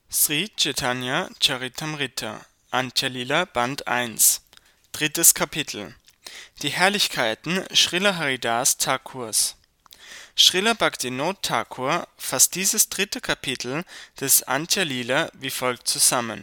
Sri Chaitanya Charitamrita, Antya-Lila, Band 1, drittes Kapitel. Die Herrlichkeiten Srila Haridas Thakurs. Srila Bhaktivinoda Thakur fasst dieses dritte Kapitel des Antya-Lila wie folgt zusammen.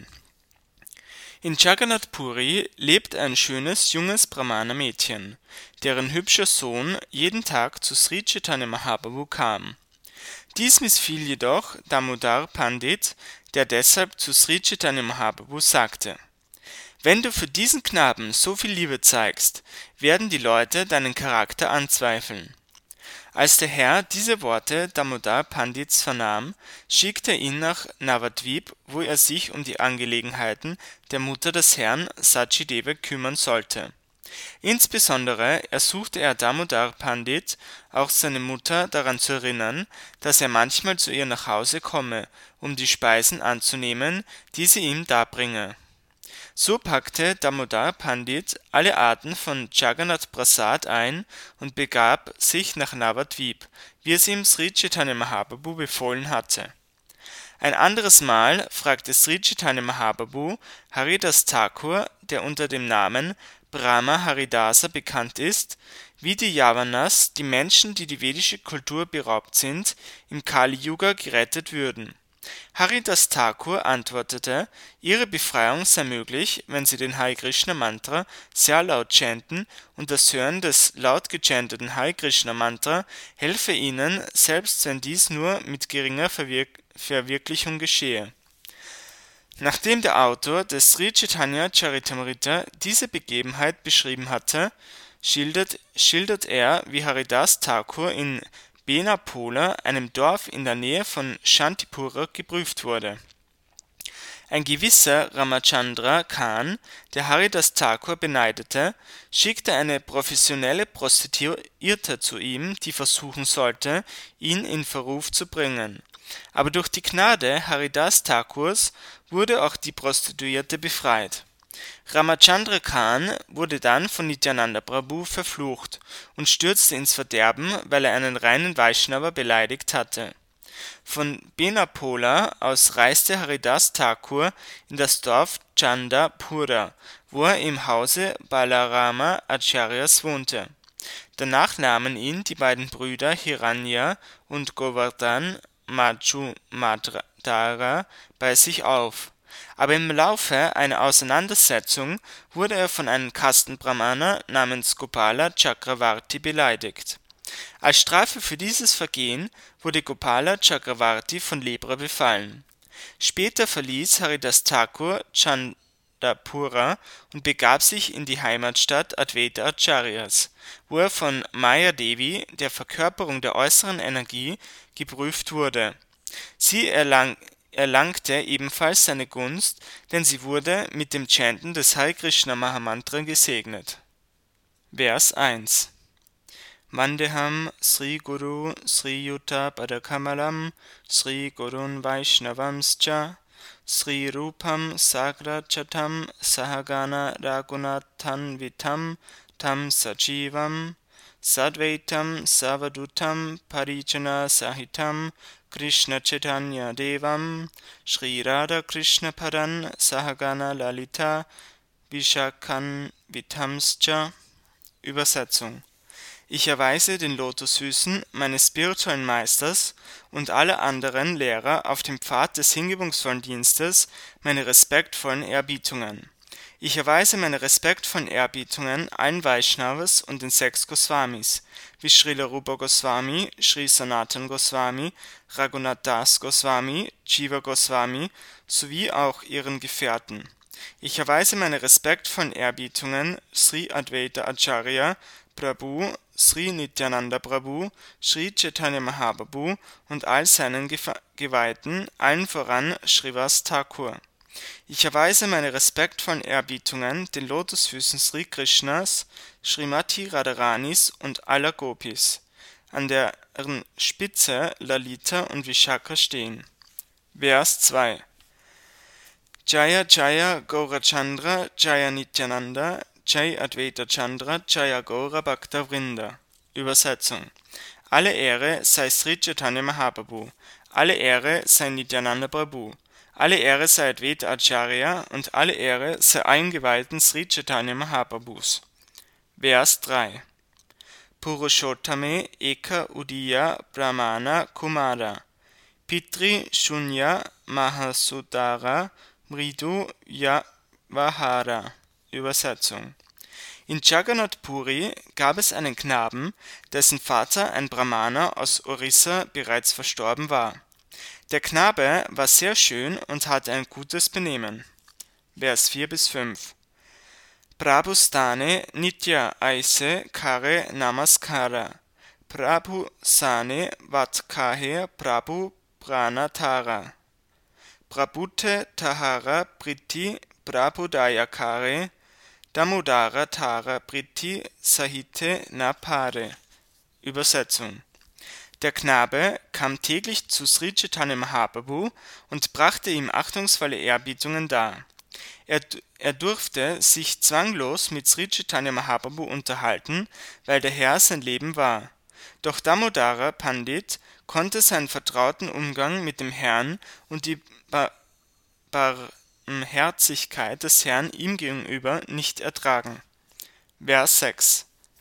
In Jagannath Puri lebt ein schönes junges Brahmana-Mädchen, deren hübscher Sohn jeden Tag zu Sri Chaitanya Mahaprabhu kam. Dies missfiel jedoch Damodar Pandit, der deshalb zu Sri Chaitanya Mahaprabhu sagte: Wenn du für diesen Knaben so viel Liebe zeigst, werden die Leute deinen Charakter anzweifeln. Als der Herr diese Worte Damodar Pandits vernahm, schickte er ihn nach Navadvip, wo er sich um die Angelegenheiten der Mutter des Herrn Sachideva kümmern sollte. Insbesondere ersuchte er Damodar Pandit, auch seine Mutter daran zu erinnern, dass er manchmal zu ihr nach Hause komme, um die Speisen anzunehmen, die sie ihm darbringe. So packte Damodar Pandit alle Arten von Jagannath Prasad ein und begab sich nach Navadvip, wie es ihm Sri Chaitanya Mahaprabhu befohlen hatte. Ein anderes Mal fragte Sri Chaitanya Mahaprabhu Haridas Thakur, der unter dem Namen Brahma Haridasa bekannt ist, wie die Yavanas, die Menschen, die die vedische Kultur beraubt sind, im Kali-Yuga gerettet würden. Haridas Thakur antwortete, ihre Befreiung sei möglich, wenn sie den Hare Krishna Mantra sehr laut chanten, und das Hören des laut gechanteten Hare Krishna Mantra helfe ihnen, selbst wenn dies nur mit geringer Verwirklichung geschehe. Nachdem der Autor des Sri Chaitanya Charitamrita diese Begebenheit beschrieben hatte, schildert er, wie Haridas Thakur in Benapola, einem Dorf in der Nähe von Shantipura, geprüft wurde. Ein gewisser Ramachandra Khan, der Haridas Thakur beneidete, schickte eine professionelle Prostituierte zu ihm, die versuchen sollte, ihn in Verruf zu bringen. Aber durch die Gnade Haridas Thakurs wurde auch die Prostituierte befreit. Ramachandra Khan wurde dann von Nityananda Prabhu verflucht und stürzte ins Verderben, weil er einen reinen Vaishnava beleidigt hatte. Von Benapola aus reiste Haridas Thakur in das Dorf Chandapura, wo er im Hause Balarama Acharyas wohnte. Danach nahmen ihn die beiden Brüder Hiranya und Govardhan Majumdara bei sich auf. Aber im Laufe einer Auseinandersetzung wurde er von einem Kastenbrahmana namens Gopala Chakravarti beleidigt. Als Strafe für dieses Vergehen wurde Gopala Chakravarti von Lepra befallen. Später verließ Haridas Thakur Chandapura und begab sich in die Heimatstadt Advaita Acharyas, wo er von Maya Devi, der Verkörperung der äußeren Energie, geprüft wurde. Sie erlangte ebenfalls seine Gunst, denn sie wurde mit dem Chanten des Hare Krishna Mahamantra gesegnet. Vers 1. Vandeham Sri Guru Sri Yuta Padakamalam Sri Gurun Vaishnavamscha Sri Rupam Sagrachatam Sahagana Raghunathan Vitam Tam Sajivam Sadvaitam Savadutam Parijana Sahitam Krishna Chaitanya Devam Shri Radha Krishna Padan Sahagana Lalita Vishakhan Vitamscha. Übersetzung: Ich erweise den Lotusfüßen meines spirituellen Meisters und aller anderen Lehrer auf dem Pfad des hingebungsvollen Dienstes meine respektvollen Erbietungen. Ich erweise meine respektvollen Erbietungen allen Vaishnavas und den 6 Goswamis, wie Srila Rupa Goswami, Sri Sanatan Goswami, Raghunath Das Goswami, Jiva Goswami sowie auch ihren Gefährten. Ich erweise meine respektvollen Erbietungen Sri Advaita Acharya Prabhu, Sri Nityananda Prabhu, Sri Chaitanya Mahaprabhu und all seinen Geweihten, allen voran Srivas Thakur. Ich erweise meine respektvollen Erbietungen den Lotusfüßen Sri Krishnas, Srimati Radharanis und aller Gopis, an deren Spitze Lalita und Vishaka stehen. Vers 2. Jaya Jaya Gaurachandra Jaya Nityananda Jai Advaita Chandra Jaya Gaura Bhakta Vrinda. Übersetzung: Alle Ehre sei Sri Chaitanya Mahaprabhu, alle Ehre sei Nityananda Prabhu, Alle Ehre sei Advaita Acharya und alle Ehre sei eingeweihten Sri Chaitanya Mahaprabhus. Vers 3 Purushottame Eka Udiya Brahmana Kumara Pitri Shunya Mahasudara Mridu Yavahara. Übersetzung: In Jagannath Puri gab es einen Knaben, dessen Vater, ein Brahmana aus Orissa, bereits verstorben war. Der Knabe war sehr schön und hatte ein gutes Benehmen. Vers 4-5 Prabhustane Nitya Aise Kare Namaskara Prabhu Sane Vatkahe Prabhu Pranatara Prabhute Tahara Priti Prabhudayakare Damodara Tara Priti Sahite Napare. Übersetzung: Der Knabe kam täglich zu Sri Chaitanya Mahaprabhu und brachte ihm achtungsvolle Ehrerbietung dar. Er durfte sich zwanglos mit Sri Chaitanya Mahaprabhu unterhalten, weil der Herr sein Leben war. Doch Damodara Pandit konnte seinen vertrauten Umgang mit dem Herrn und die Barmherzigkeit des Herrn ihm gegenüber nicht ertragen. Vers 6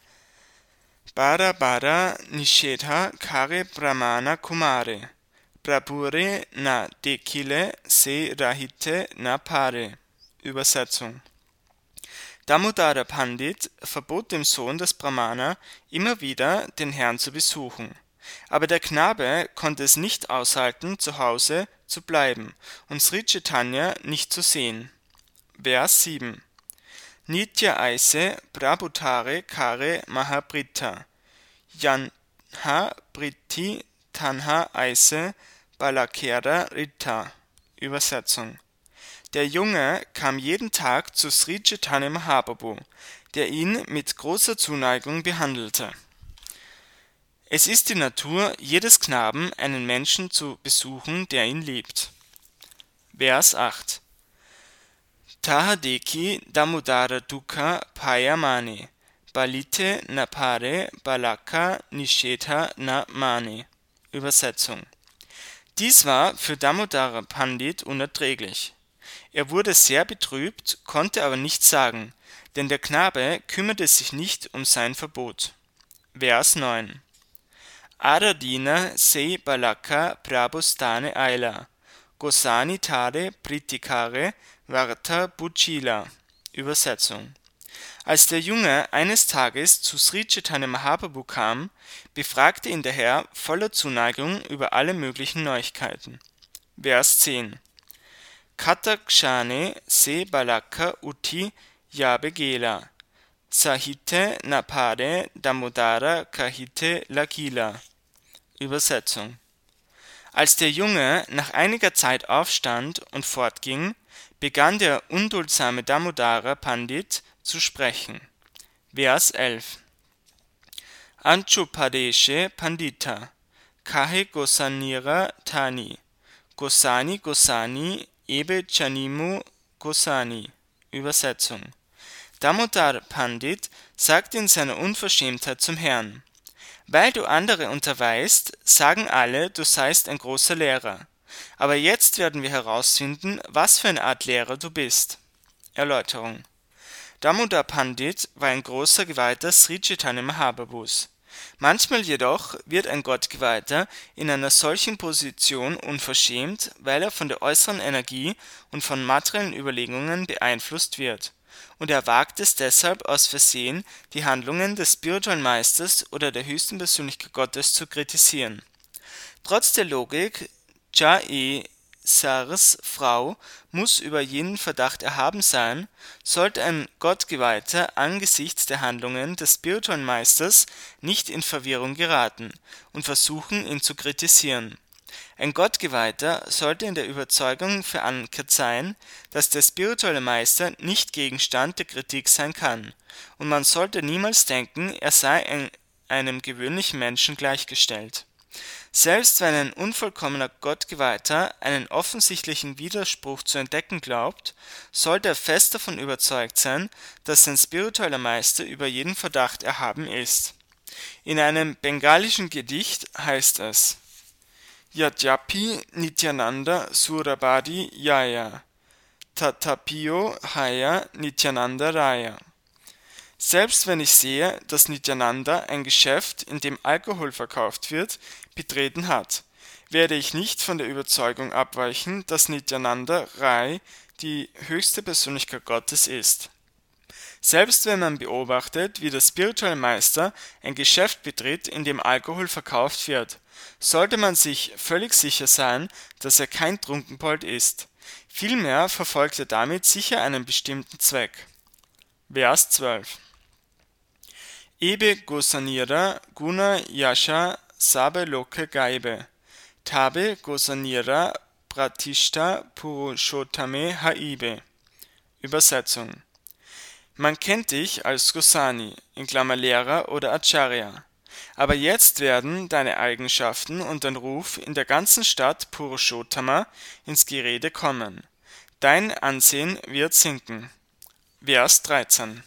Bara Bara Nishedha Kare Brahmana Kumare Prabhure na Dekile Se Rahite na Pare. Übersetzung: Damodara Pandit verbot dem Sohn des Brahmana immer wieder, den Herrn zu besuchen. Aber der Knabe konnte es nicht aushalten, zu Hause zu bleiben und Sri Chaitanya nicht zu sehen. Vers 7 Nitya Aise Prabhutare Kare Mahaprita Yanha Priti Tanha Aise Balakera Rita. Übersetzung: Der Junge kam jeden Tag zu Sri Chaitanya Mahaprabhu, der ihn mit großer Zuneigung behandelte. Es ist die Natur jedes Knaben, einen Menschen zu besuchen, der ihn liebt. Vers 8 Tahadeki Damodara Dukha Payamane Balite Napare Balaka Nishedha na Mane. Übersetzung: Dies war für Damodara Pandit unerträglich. Er wurde sehr betrübt, konnte aber nichts sagen, denn der Knabe kümmerte sich nicht um sein Verbot. Vers 9 Aradina sei Balaka Prabhustane Aila Gosani Tare Pritikare Varta Buchila. Übersetzung: Als der Junge eines Tages zu Sri Chaitanya Mahaprabhu kam, befragte ihn der Herr voller Zuneigung über alle möglichen Neuigkeiten. Vers 10 Katakshane se Balaka Uti Yabegela Sahite Napare Damodara Kahite Lagila. Übersetzung: Als der Junge nach einiger Zeit aufstand und fortging, begann der unduldsame Damodara Pandit zu sprechen. Vers 11 Anchupadeshe Pandita Kahe Gosanira Tani Gosani Gosani Ebe Chanimu Gosani. Übersetzung: Damodar Pandit sagte in seiner Unverschämtheit zum Herrn: Weil du andere unterweist, sagen alle, du seist ein großer Lehrer. Aber jetzt werden wir herausfinden, was für eine Art Lehrer du bist. Erläuterung: Damodar Pandit war ein großer Geweihter Sri Chaitanya Mahaprabhus. Manchmal jedoch wird ein Gottgeweihter in einer solchen Position unverschämt, weil er von der äußeren Energie und von materiellen Überlegungen beeinflusst wird, und er wagt es deshalb aus Versehen, die Handlungen des spirituellen Meisters oder der höchsten Persönlichkeit Gottes zu kritisieren. Trotz der Logik, Jaisars Frau muss über jeden Verdacht erhaben sein, sollte ein Gottgeweihter angesichts der Handlungen des spirituellen Meisters nicht in Verwirrung geraten und versuchen, ihn zu kritisieren. Ein Gottgeweihter sollte in der Überzeugung verankert sein, dass der spirituelle Meister nicht Gegenstand der Kritik sein kann, und man sollte niemals denken, er sei einem gewöhnlichen Menschen gleichgestellt. Selbst wenn ein unvollkommener Gottgeweihter einen offensichtlichen Widerspruch zu entdecken glaubt, sollte er fest davon überzeugt sein, dass sein spiritueller Meister über jeden Verdacht erhaben ist. In einem bengalischen Gedicht heißt es: Yadyapi Nityananda Surabadi Yaya Tatapio Haya Nityananda Raya. Selbst wenn ich sehe, dass Nityananda ein Geschäft, in dem Alkohol verkauft wird, betreten hat, werde ich nicht von der Überzeugung abweichen, dass Nityananda Rai die höchste Persönlichkeit Gottes ist. Selbst wenn man beobachtet, wie der spirituelle Meister ein Geschäft betritt, in dem Alkohol verkauft wird, sollte man sich völlig sicher sein, dass er kein Trunkenbold ist. Vielmehr verfolgt er damit sicher einen bestimmten Zweck. Vers 12. Ebe Gosanira Guna Yasha Sabe Loke Gaibe Tabe Gosanira Pratishta Purushottame Haibe. Übersetzung: Man kennt dich als Gosani (Lehrer oder Acharya), aber jetzt werden deine Eigenschaften und dein Ruf in der ganzen Stadt Purushottama ins Gerede kommen. Dein Ansehen wird sinken. Vers 13.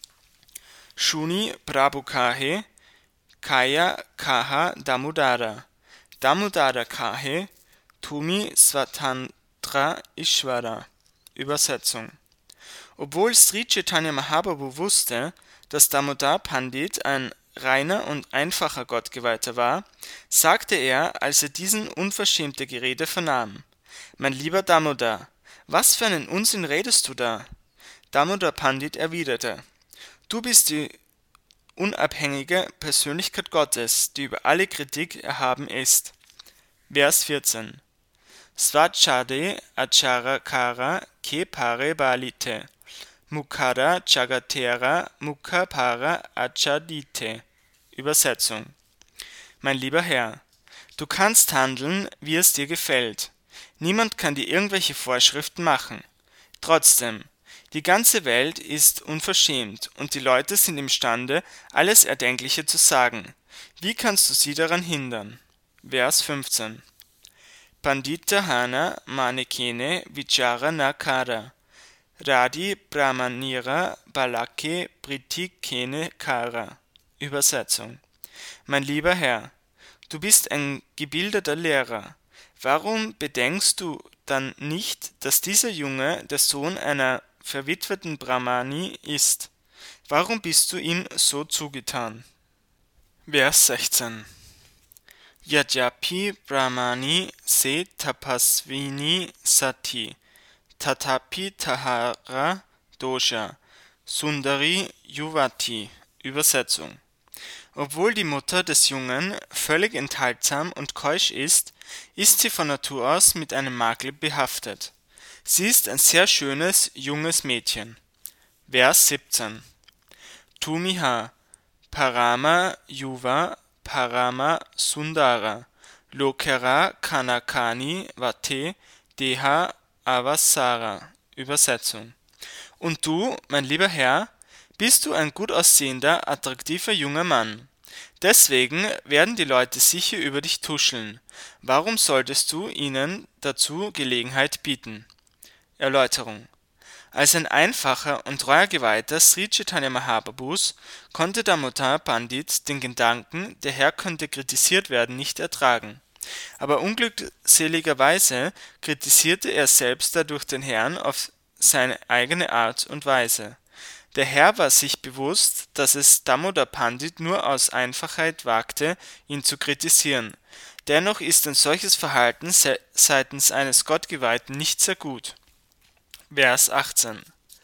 Shuni Prabhukahe Kaya Kaha Damodara Damodara Kahe Tumi Swatantra Ishvara. Übersetzung: Obwohl Sri Chaitanya Mahaprabhu wusste, dass Damodar Pandit ein reiner und einfacher Gottgeweihter war, sagte er, als er diesen unverschämte Gerede vernahm: Mein lieber Damodar, was für einen Unsinn redest du da? Damodar Pandit erwiderte: Du bist die unabhängige Persönlichkeit Gottes, die über alle Kritik erhaben ist. Vers 14. Svachade Acharakara Ke Pare Balite Mukhara Chagatera Mukha Para Achadite. Übersetzung: Mein lieber Herr, du kannst handeln, wie es dir gefällt. Niemand kann dir irgendwelche Vorschriften machen. Trotzdem, die ganze Welt ist unverschämt und die Leute sind imstande, alles Erdenkliche zu sagen. Wie kannst du sie daran hindern? Vers 15. Pandita Hana Manekene Vichara Nakara Radi Brahmanira Balake Pritikene Kara. Übersetzung: Mein lieber Herr, du bist ein gebildeter Lehrer. Warum bedenkst du dann nicht, dass dieser Junge der Sohn einer verwitweten Brahmani ist? Warum bist du ihm so zugetan? Vers 16. Yadyapi Brahmani se tapasvini sati Tatapi Tahara Dosha Sundari Yuvati. Übersetzung: Obwohl die Mutter des Jungen völlig enthaltsam und keusch ist sie von Natur aus mit einem Makel behaftet. Sie ist ein sehr schönes, junges Mädchen. Vers 17. Tumiha Parama Yuva Parama Sundara Lokera Kanakani Vate Deha Avasara. Übersetzung: Und du, mein lieber Herr, bist du ein gut aussehender, attraktiver junger Mann. Deswegen werden die Leute sicher über dich tuscheln. Warum solltest du ihnen dazu Gelegenheit bieten? Erläuterung: Als ein einfacher und treuer Geweihter Sri Chaitanya Mahaprabhus konnte Damodar Pandit den Gedanken, der Herr könnte kritisiert werden, nicht ertragen. Aber unglückseligerweise kritisierte er selbst dadurch den Herrn auf seine eigene Art und Weise. Der Herr war sich bewusst, dass es Damodar Pandit nur aus Einfachheit wagte, ihn zu kritisieren. Dennoch ist ein solches Verhalten seitens eines Gottgeweihten nicht sehr gut. Vers 18.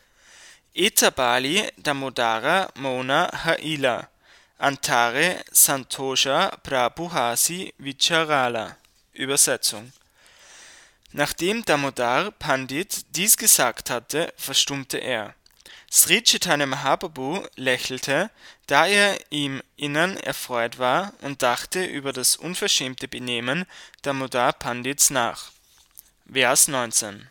Etabali Damodara Mona Haila Antare Santosha Prabhuhasi Vicharala. Übersetzung: Nachdem Damodar Pandit dies gesagt hatte, verstummte er. Sri Chaitanya Mahaprabhu lächelte, da er im Innern erfreut war, und dachte über das unverschämte Benehmen Damodar Pandits nach. Vers 19.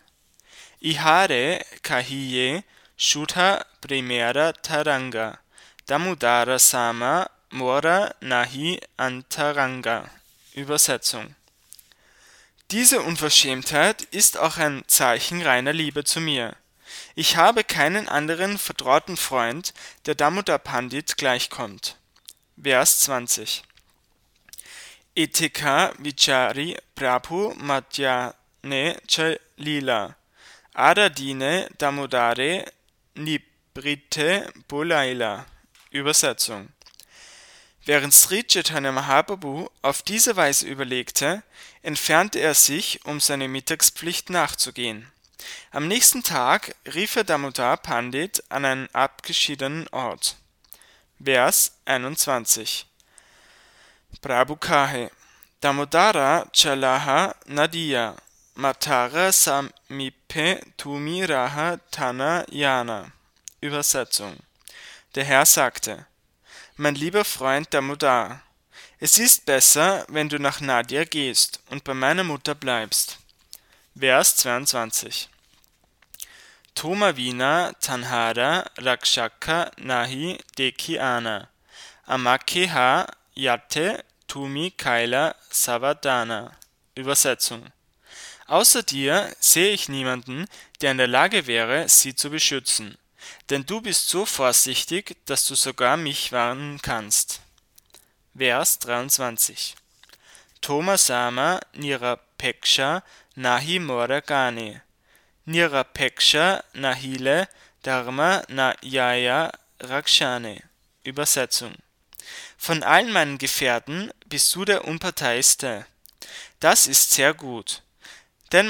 Ihare Kahiye Shudha Primera Taranga Damodara Sama Mora Nahi Antaranga. Übersetzung: Diese Unverschämtheit ist auch ein Zeichen reiner Liebe zu mir. Ich habe keinen anderen vertrauten Freund, der Damodar Pandit gleichkommt. Vers 20. Etika vichari prabhu madhyane cha lila. Adadine damodare nibrite bolaila. Übersetzung. Während Sri Chaitanya Mahaprabhu auf diese Weise überlegte, entfernte er sich, um seiner Mittagspflicht nachzugehen. Am nächsten Tag rief er Damodar Pandit an einen abgeschiedenen Ort. Vers 21. Prabhu kahe Damodara chalaha nadia matara samipe tumi raha tana yana. Übersetzung. Der Herr sagte: Mein lieber Freund Damodar, es ist besser, wenn du nach Nadia gehst und bei meiner Mutter bleibst. Vers 22. Toma vina tanhara rakshaka nahi deki ana. Amake ha yatte tumi kaila savadana. Übersetzung. Außer dir sehe ich niemanden, der in der Lage wäre, sie zu beschützen, denn du bist so vorsichtig, dass du sogar mich warnen kannst. Vers 23. Tomasama nirapeksha nahi moragane. Nirapeksha nahile dharma na yaya rakshane. Übersetzung. Von allen meinen Gefährten bist du der Unparteiiste. Das ist sehr gut, denn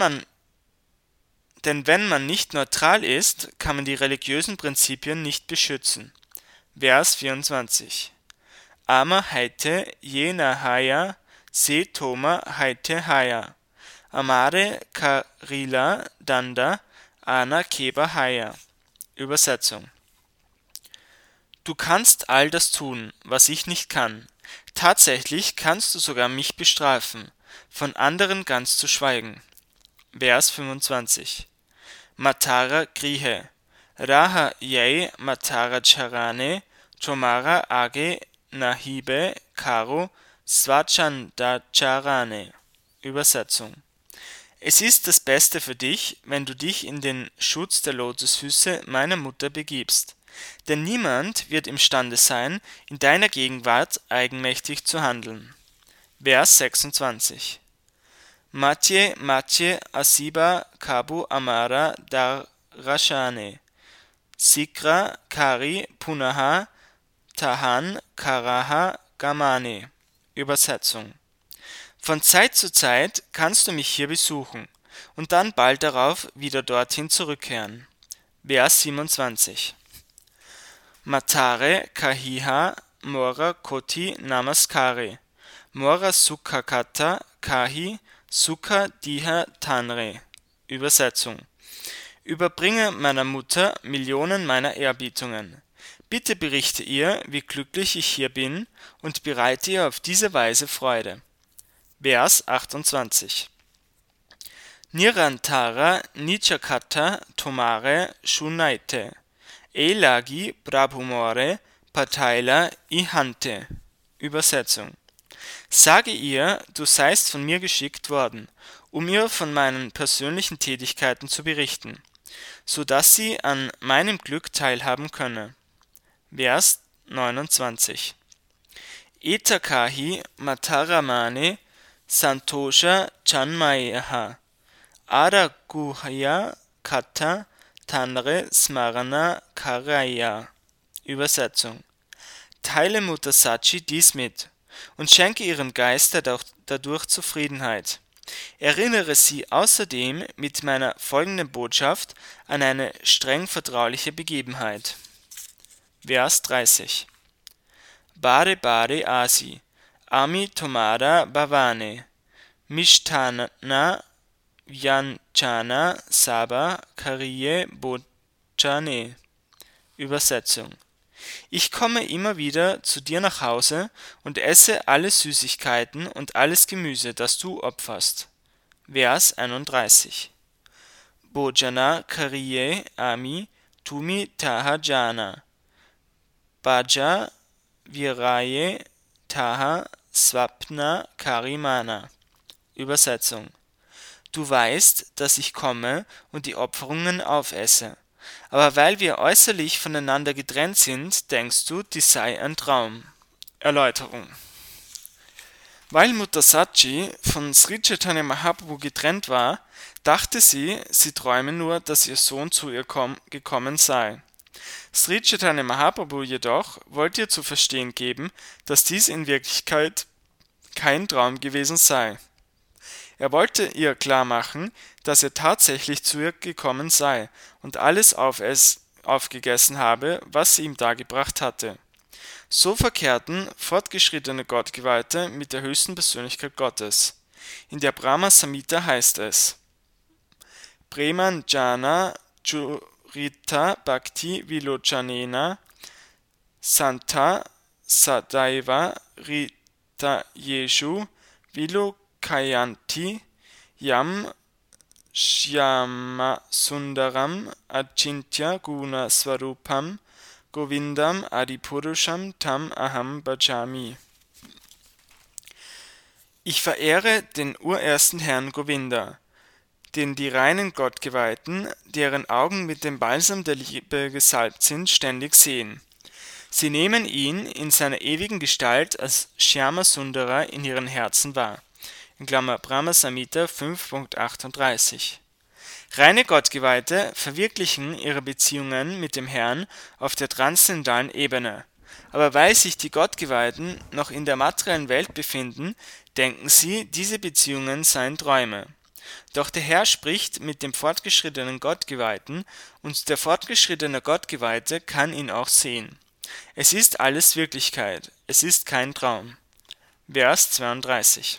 wenn man nicht neutral ist, kann man die religiösen Prinzipien nicht beschützen. Vers 24. Ama haite ye nahaya se toma haite haya. Amare karila danda ana keba haya. Übersetzung. Du kannst all das tun, was ich nicht kann. Tatsächlich kannst du sogar mich bestrafen, von anderen ganz zu schweigen. Vers 25. Matara grihe. Raha yei matara charane, tomara age nahibe karo swachandacharane. Übersetzung. Es ist das Beste für dich, wenn du dich in den Schutz der Lotusfüße meiner Mutter begibst, denn niemand wird imstande sein, in deiner Gegenwart eigenmächtig zu handeln. Vers 26. Matye matye asiba kabu amara darashane. Sikra kari punaha tahan karaha gamane. Übersetzung. Von Zeit zu Zeit kannst du mich hier besuchen und dann bald darauf wieder dorthin zurückkehren. Vers 27. Matare kahiha mora koti namaskare. Mora sukha kata kahi sukha diha tanre. Übersetzung. Überbringe meiner Mutter Millionen meiner Erbietungen. Bitte berichte ihr, wie glücklich ich hier bin, und bereite ihr auf diese Weise Freude. Vers 28. Nirantara nichakata tomare shunaite. Elagi brabhumore pataila ihante. Übersetzung. Sage ihr, du seist von mir geschickt worden, um ihr von meinen persönlichen Tätigkeiten zu berichten, so dass sie an meinem Glück teilhaben könne. Vers 29. Etakahi mataramane santosha chanmayaha. Araguhya kata tanre smarana karaya. Übersetzung. Teile Mutter Sachi dies mit und schenke ihrem Geiste dadurch Zufriedenheit. Erinnere sie außerdem mit meiner folgenden Botschaft an eine streng vertrauliche Begebenheit. Vers 30. Bare bare asi, ami tomara bhavane, mishtana vyanchana saba kariye bojane. Übersetzung. Ich komme immer wieder zu dir nach Hause und esse alle Süßigkeiten und alles Gemüse, das du opferst. Vers 31. Bojana kariye ami tumi taha jana. Baja viraye taha swapna karimana. Übersetzung. Du weißt, dass ich komme und die Opferungen aufesse. Aber weil wir äußerlich voneinander getrennt sind, denkst du, dies sei ein Traum. Erläuterung. Weil Mutter Sachi von Sri Chaitanya Mahaprabhu getrennt war, dachte sie, sie träume nur, dass ihr Sohn zu ihr gekommen sei. Sri Chaitanya Mahaprabhu jedoch wollte ihr zu verstehen geben, dass dies in Wirklichkeit kein Traum gewesen sei. Er wollte ihr klar machen, dass er tatsächlich zu ihr gekommen sei und alles aufgegessen habe, was sie ihm dargebracht hatte. So verkehrten fortgeschrittene Gottgeweihte mit der höchsten Persönlichkeit Gottes. In der Brahma Samhita heißt es: Premanjana Churita Bhakti Vilochanena Santa Sadaiva Rita Yeshu Vilokayanti Yam Shyama Sundaram Achintya Guna Swarupam Govindam Adipurusham Tam Aham Bhajami. Ich verehre den urersten Herrn Govinda, den die reinen Gottgeweihten, deren Augen mit dem Balsam der Liebe gesalbt sind, ständig sehen. Sie nehmen ihn in seiner ewigen Gestalt als Shyama Sundara in ihren Herzen wahr. In Klammer Brahma Samhita 5.38. Reine Gottgeweihte verwirklichen ihre Beziehungen mit dem Herrn auf der transzendentalen Ebene. Aber weil sich die Gottgeweihten noch in der materiellen Welt befinden, denken sie, diese Beziehungen seien Träume. Doch der Herr spricht mit dem fortgeschrittenen Gottgeweihten und der fortgeschrittene Gottgeweihte kann ihn auch sehen. Es ist alles Wirklichkeit, es ist kein Traum. Vers 32.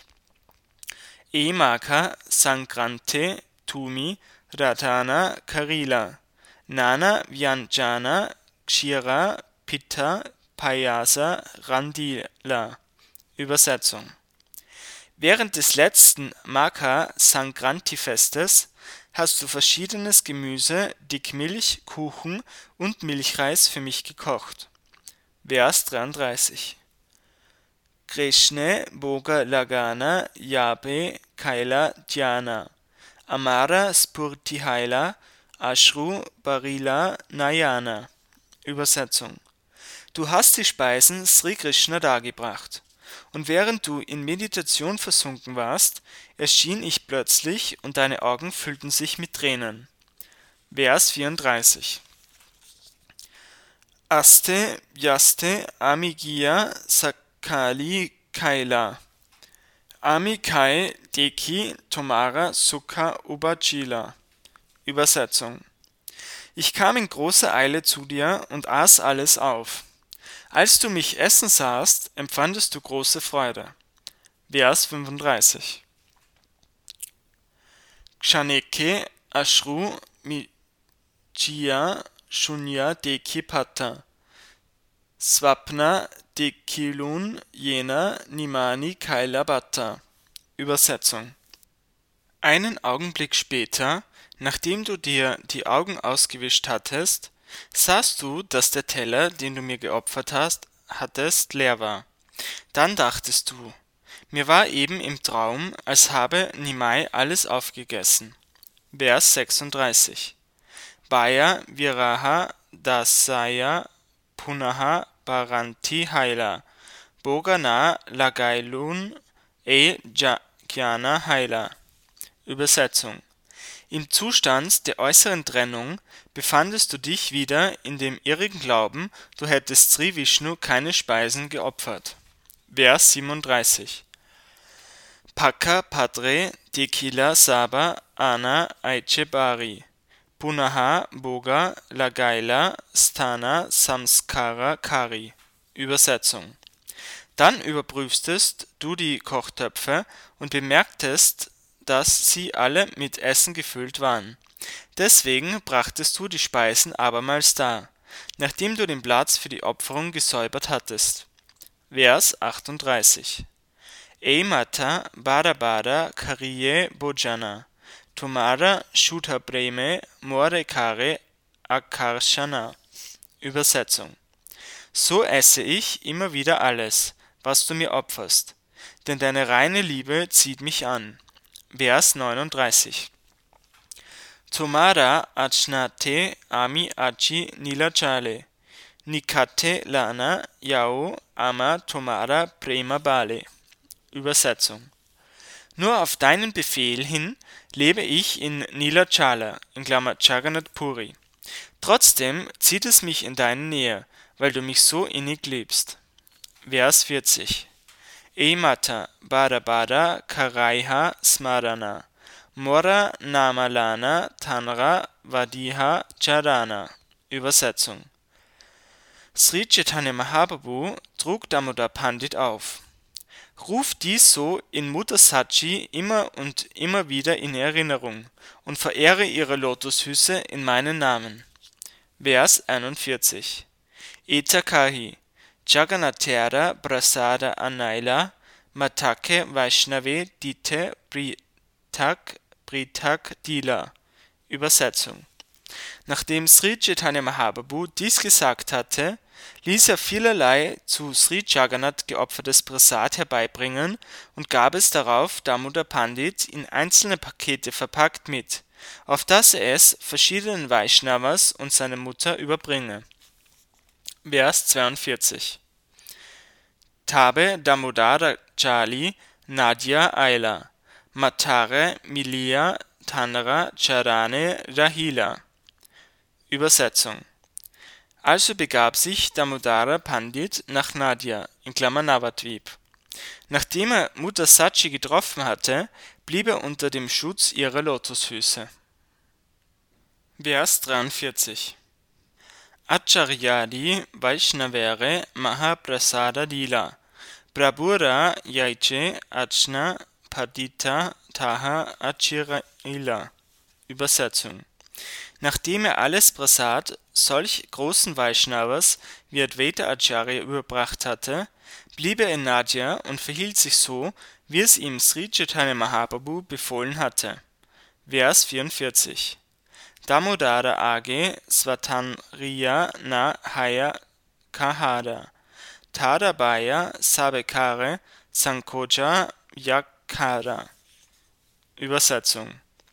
Emaka Sankrante Tumi Ratana Karila Nana Vyanjana Kshira Pitta Payasa Randila. Übersetzung: Während des letzten Makar Sankranti Festes hast du verschiedenes Gemüse, Dickmilch, Kuchen und Milchreis für mich gekocht. Vers 33. Krishne Boga Lagana Yabe Kaila Dhyana Amara Spurti Haila Ashru Barila Nayana. Übersetzung: Du hast die Speisen Sri Krishna dargebracht, und während du in Meditation versunken warst, erschien ich plötzlich und deine Augen füllten sich mit Tränen. Vers 34. Aste Vyaste Amigiya Sakali Kaila Amikai Deki Tomara Sukha Ubajila. Übersetzung: Ich kam in großer Eile zu dir und aß alles auf. Als du mich essen sahst, empfandest du große Freude. Vers 35. Kshaneke Ashru Michya Shunya Deki Pata Swapna Dekilun Jena Nimani Kaila Bhatta. Übersetzung: Einen Augenblick später, nachdem du dir die Augen ausgewischt hattest, sahst du, dass der Teller, den du mir geopfert hattest, leer war. Dann dachtest du, mir war eben im Traum, als habe Nimai alles aufgegessen. Vers 36. Baya Viraha Dasaya Punaha Baranti Haila Bogana Lagailun Jnana Haila. Übersetzung: Im Zustand der äußeren Trennung befandest du dich wieder in dem irrigen Glauben, du hättest Sri Vishnu keine Speisen geopfert. Vers 37. Paka Padre Dekila Saba Ana Aiche Bari Punaha Boga Lagaila Sthana Samskara Kari. Übersetzung: Dann überprüftest du die Kochtöpfe und bemerktest, dass sie alle mit Essen gefüllt waren. Deswegen brachtest du die Speisen abermals dar, nachdem du den Platz für die Opferung gesäubert hattest. Vers 38. Eimata Bada Bada Kariye Bojana Tomara Shuddha Preme More Kare Akarshana. Übersetzung: So esse ich immer wieder alles, was du mir opferst, denn deine reine Liebe zieht mich an. Vers 39. Tomara Achnate Ami Achi Nilachale Nikate Lana Yao Ama Tomara Prema Bale. Übersetzung: Nur auf deinen Befehl hin lebe ich in Nilachala (Jagannath Puri). Trotzdem zieht es mich in deine Nähe, weil du mich so innig liebst. Vers 40: Ei Mata Bada Bada Karaiha Smarana Mora Namalana Tanra Vadiha Charana. Übersetzung: Sri Chaitanya Mahaprabhu trug Damodar Pandit auf: Ruf dies so in Mutter Sachi immer und immer wieder in Erinnerung und verehre ihre Lotusfüße in meinen Namen. Vers 41: Eta Kahi Jagannathera Prasada Anaila Matake Vaishnave Dite Pritak Dila. Übersetzung: Nachdem Sri Chaitanya Mahaprabhu dies gesagt hatte, ließ er vielerlei zu Sri Jagannath geopfertes Prasad herbeibringen und gab es darauf Damodar Pandit in einzelne Pakete verpackt mit, auf dass er es verschiedenen Vaishnavas und seiner Mutter überbringe. Vers 42: Tabe Damodara Jali Nadia Aila Matare Milia Tanra Charane Rahila. Übersetzung: Also begab sich Damodara Pandit nach Nadia (Navadvip). Nachdem er Mutter Sachi getroffen hatte, blieb er unter dem Schutz ihrer Lotusfüße. Vers 43: Acharyadi Vaishnavere Mahaprasada Dila Prabhura Yaiche Achna Padita Taha Achiraila. Übersetzung: Nachdem er alles Prasad solch großen Vaishnavas wie Advaita Acharya überbracht hatte, blieb er in Nadia und verhielt sich so, wie es ihm Sri Chaitanya Mahaprabhu befohlen hatte. Vers 44: Damodara Age Svatanriya na Haya Kahada Tadabaya Sabekare Sankoja Yakara. Übersetzung: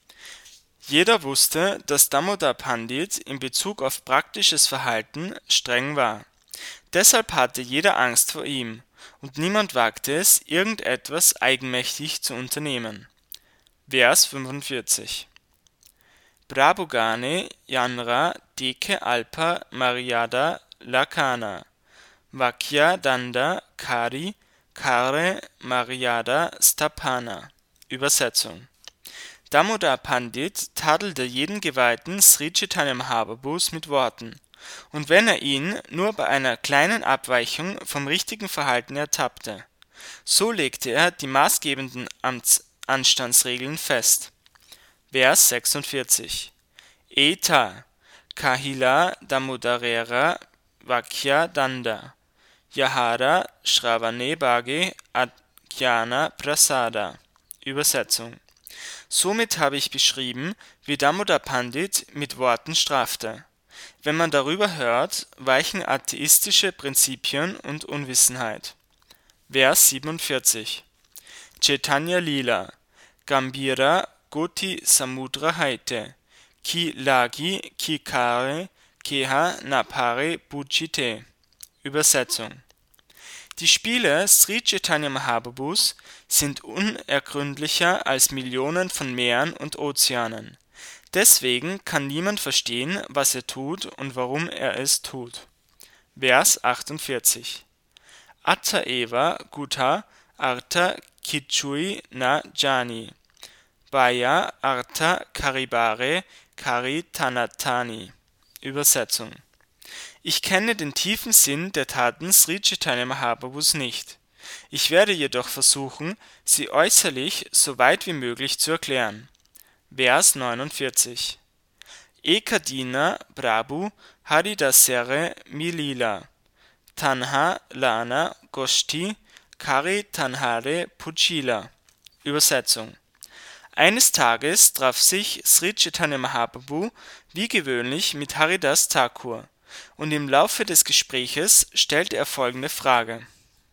Jeder wusste, dass Damodar Pandit in Bezug auf praktisches Verhalten streng war. Deshalb hatte jeder Angst vor ihm, und niemand wagte es, irgendetwas eigenmächtig zu unternehmen. Vers 45: Prabhugane Yanra Deke Alpa Maryada Lakana Vakya Danda Kari Kare Maryada Stapana. Übersetzung: Damodar Pandit tadelte jeden Geweihten Sri Chaitanya Mahaprabhus mit Worten, und wenn er ihn nur bei einer kleinen Abweichung vom richtigen Verhalten ertappte, so legte er die maßgebenden Anstandsregeln fest. Vers 46: Eta Kahila Damodarera Vakya Danda Yahara Shravane Bhage Adhyana Prasada. Übersetzung: Somit habe ich beschrieben, wie Damodar Pandit mit Worten strafte. Wenn man darüber hört, weichen atheistische Prinzipien und Unwissenheit. Vers 47: Chaitanya Lila Gambhira Goti Samudra Haite Ki Lagi Ki Kare Keha Napare Bujite. Übersetzung: Die Spiele Sri Chaitanya Mahaprabhus sind unergründlicher als Millionen von Meeren und Ozeanen. Deswegen kann niemand verstehen, was er tut und warum er es tut. Vers 48: Atta eva Gutta Artha Kichui na Jani Baya Artha Karibare Karitanatani. Übersetzung: Ich kenne den tiefen Sinn der Taten Sri Chaitanya Mahaprabhus nicht. Ich werde jedoch versuchen, sie äußerlich so weit wie möglich zu erklären. Vers 49: Ekadina Prabhu Haridasere Milila Tanha Lana Goshti Kari Tanhare Puchila. Übersetzung: Eines Tages traf sich Sri Chaitanya Mahaprabhu wie gewöhnlich mit Haridas Thakur, und im Laufe des Gespräches stellte er folgende Frage.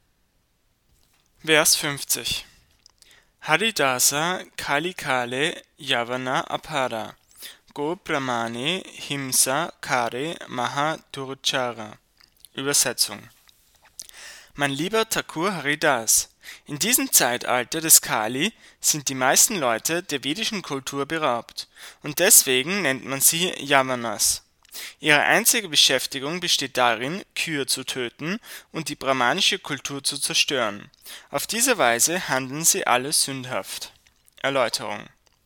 Vers 50: Haridasa Kalikale Yavana Apara Go Brahmane Himsa Kare Maha Durchara. Übersetzung: Mein lieber Thakur Haridas, In diesem Zeitalter des Kali sind die meisten Leute der vedischen Kultur beraubt und deswegen nennt man sie Yavanas. Ihre einzige Beschäftigung besteht darin, Kühe zu töten und die brahmanische Kultur zu zerstören. Auf diese Weise handeln sie alle sündhaft. Erläuterung: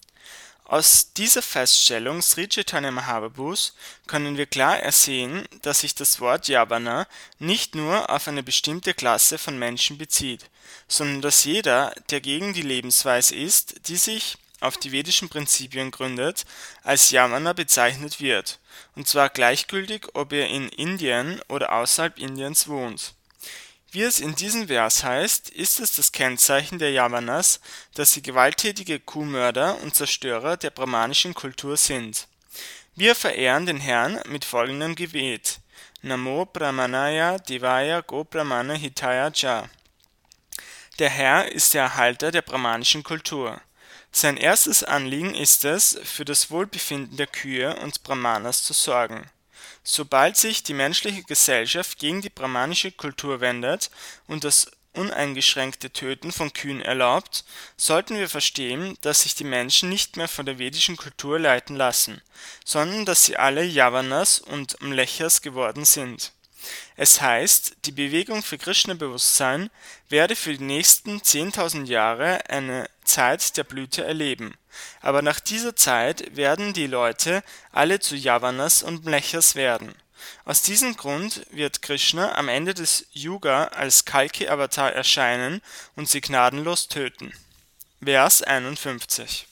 Aus dieser Feststellung Sri Chaitanya Mahaprabhus können wir klar ersehen, dass sich das Wort Yavana nicht nur auf eine bestimmte Klasse von Menschen bezieht, sondern dass jeder, der gegen die Lebensweise ist, die sich auf die vedischen Prinzipien gründet, als Yavana bezeichnet wird, und zwar gleichgültig, ob er in Indien oder außerhalb Indiens wohnt. Wie es in diesem Vers heißt, ist es das Kennzeichen der Yavanas, dass sie gewalttätige Kuhmörder und Zerstörer der brahmanischen Kultur sind. Wir verehren den Herrn mit folgendem Gebet: Namo Brahmanaya Devaya Go Brahmana Hitaya Ja. Der Herr ist der Erhalter der brahmanischen Kultur. Sein erstes Anliegen ist es, für das Wohlbefinden der Kühe und Brahmanas zu sorgen. Sobald sich die menschliche Gesellschaft gegen die brahmanische Kultur wendet und das uneingeschränkte Töten von Kühen erlaubt, sollten wir verstehen, dass sich die Menschen nicht mehr von der vedischen Kultur leiten lassen, sondern dass sie alle Yavanas und Mlechas geworden sind. Es heißt, die Bewegung für Krishna-Bewusstsein werde für die nächsten 10.000 Jahre eine Zeit der Blüte erleben, aber nach dieser Zeit werden die Leute alle zu Yavanas und Mlechas werden. Aus diesem Grund wird Krishna am Ende des Yuga als Kalki-Avatar erscheinen und sie gnadenlos töten. Vers 51: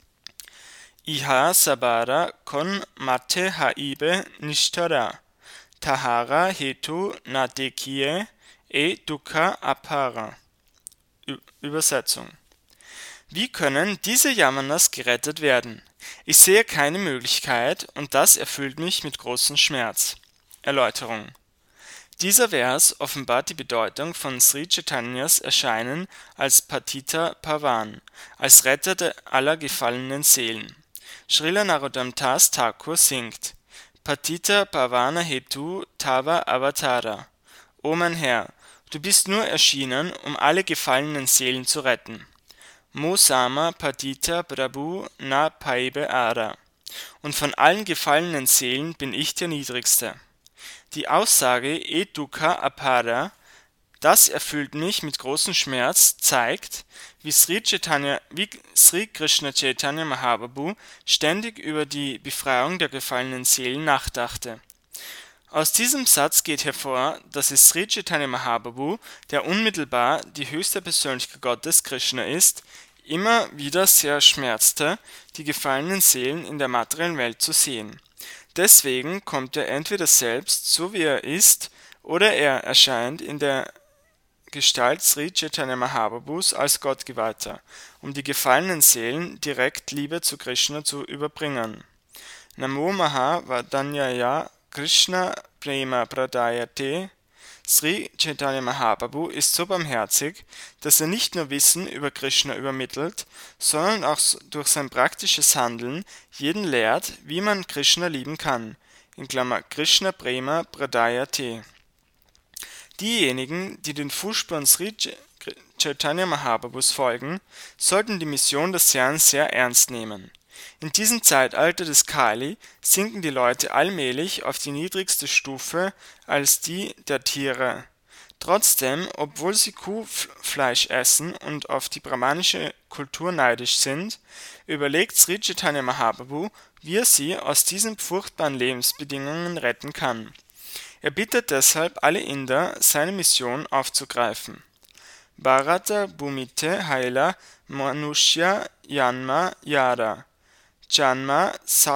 Iha sabara kon mate haibe nishtara tahara hetu na dekhiye e dukkha apara. Übersetzung: Wie können diese Yavanas gerettet werden? Ich sehe keine Möglichkeit und das erfüllt mich mit großem Schmerz. Erläuterung: Dieser Vers offenbart die Bedeutung von Sri Chaitanyas Erscheinen als Patita Pavan, als Retter aller gefallenen Seelen. Srila Narottam Das Thakur singt: Patita Pavana Hetu Tava Avatara. O mein Herr, du bist nur erschienen, um alle gefallenen Seelen zu retten. Mo Sama Patita Prabhu Na Paibe Ara. Und von allen gefallenen Seelen bin ich der Niedrigste. Die Aussage E Dukkha Apara, das erfüllt mich mit großem Schmerz, zeigt, wie Sri Krishna Chaitanya Mahaprabhu ständig über die Befreiung der gefallenen Seelen nachdachte. Aus diesem Satz geht hervor, dass es Sri Chaitanya Mahaprabhu, der unmittelbar die höchste Persönlichkeit Gottes Krishna ist, immer wieder sehr schmerzte, die gefallenen Seelen in der materiellen Welt zu sehen. Deswegen kommt er entweder selbst, so wie er ist, oder er erscheint in der Gestalt Sri Chaitanya Mahaprabhus als Gottgeweihter, um die gefallenen Seelen direkt Liebe zu Krishna zu überbringen. Namo Maha Vadanyaya Krishna Prema Pradayate. Sri Chaitanya Mahaprabhu ist so barmherzig, dass er nicht nur Wissen über Krishna übermittelt, sondern auch durch sein praktisches Handeln jeden lehrt, wie man Krishna lieben kann. Krishna Prema Pradayate. Diejenigen, die den Fußspuren Sri Chaitanya Mahaprabhus folgen, sollten die Mission des Herrn sehr ernst nehmen. In diesem Zeitalter des Kali sinken die Leute allmählich auf die niedrigste Stufe als die der Tiere. Trotzdem, obwohl sie Kuhfleisch essen und auf die brahmanische Kultur neidisch sind, überlegt Sri Chaitanya Mahaprabhu, wie er sie aus diesen furchtbaren Lebensbedingungen retten kann. Er bittet deshalb alle Inder, seine Mission aufzugreifen. Bharata Bhumite Haila Manushya Janma Yara Janma